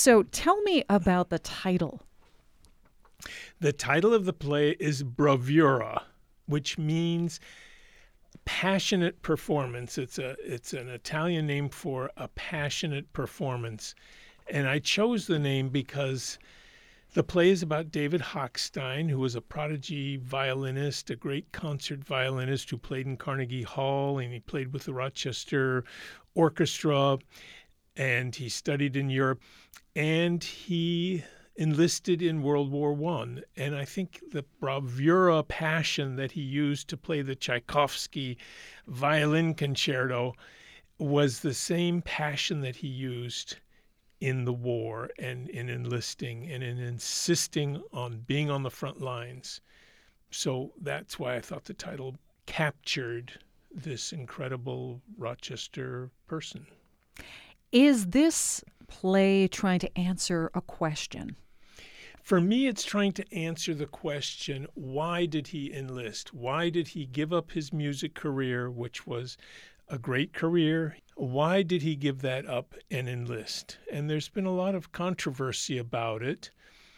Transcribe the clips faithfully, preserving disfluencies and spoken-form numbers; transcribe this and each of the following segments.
So tell me about the title. The title of the play is Bravura, which means passionate performance. It's a it's an Italian name for a passionate performance. And I chose the name because the play is about David Hochstein, who was a prodigy violinist, a great concert violinist who played in Carnegie Hall, and he played with the Rochester Orchestra, and he studied in Europe, and he enlisted in World War One. And I think the bravura passion that he used to play the Tchaikovsky violin concerto was the same passion that he used in the war and in enlisting and in insisting on being on the front lines. So that's why I thought the title captured this incredible Rochester person. Is this play trying to answer a question? For me, it's trying to answer the question, why did he enlist? Why did he give up his music career, which was a great career? Why did he give that up and enlist? And there's been a lot of controversy about it.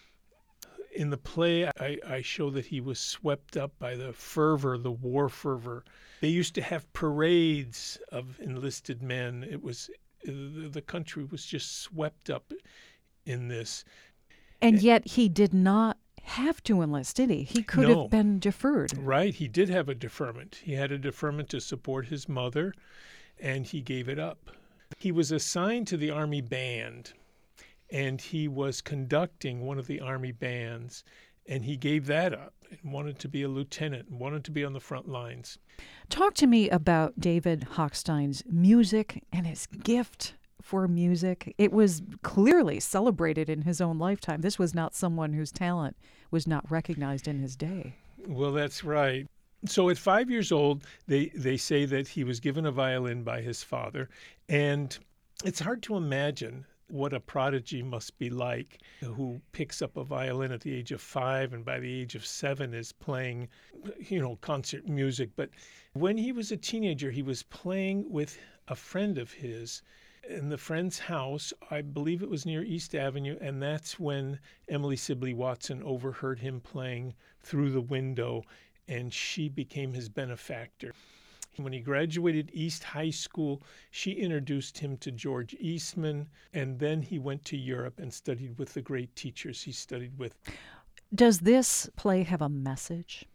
In the play, I, I show that he was swept up by the fervor, the war fervor. They used to have parades of enlisted men. It was the country was just swept up in this. And yet he did not have to enlist, did he? He could No. have been deferred. Right. He did have a deferment. He had a deferment to support his mother, and he gave it up. He was assigned to the Army band, and he was conducting one of the Army bands, and he gave that up and wanted to be a lieutenant and wanted to be on the front lines. Talk to me about David Hochstein's music and his gift for music. It was clearly celebrated in his own lifetime. This was not someone whose talent was not recognized in his day. Well, that's right. So at five years old, they, they say that he was given a violin by his father. And it's hard to imagine what a prodigy must be like who picks up a violin at the age of five and by the age of seven is playing, you know, concert music. But when he was a teenager, he was playing with a friend of his in the friend's house. I believe it was near East Avenue, and that's when Emily Sibley Watson overheard him playing through the window, and she became his benefactor. When he graduated East High School, she introduced him to George Eastman, and then he went to Europe and studied with the great teachers he studied with. Does this play have a message?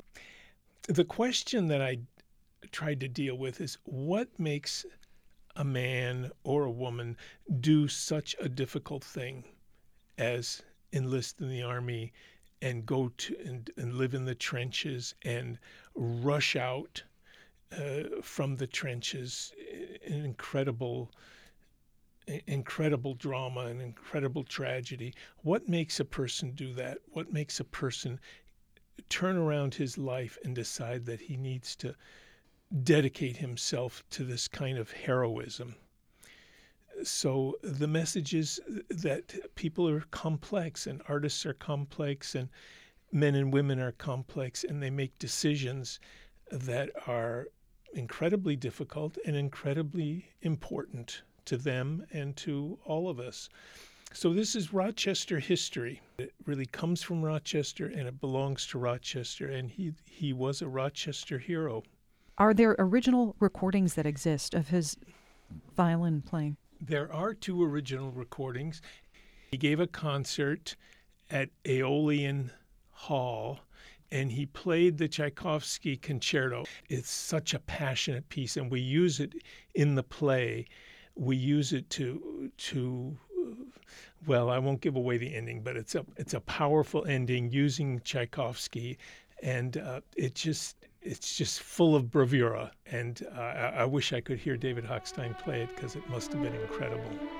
The question that I tried to deal with is, what makes a man or a woman do such a difficult thing as enlist in the Army and go to and, and live in the trenches and rush out uh, from the trenches? An incredible, incredible drama, an incredible tragedy. What makes a person do that? What makes a person turn around his life and decide that he needs to dedicate himself to this kind of heroism? So the message is that people are complex and artists are complex and men and women are complex, and they make decisions that are incredibly difficult and incredibly important to them and to all of us. So this is Rochester history. It really comes from Rochester and it belongs to Rochester, and he, he was a Rochester hero. Are there original recordings that exist of his violin playing? There are two original recordings. He gave a concert at Aeolian Hall, and he played the Tchaikovsky concerto. It's such a passionate piece, and we use it in the play. We use it to, to well, I won't give away the ending, but it's a, it's a powerful ending using Tchaikovsky, and uh, it just... It's just full of bravura, and uh, I wish I could hear David Hochstein play it because it must have been incredible.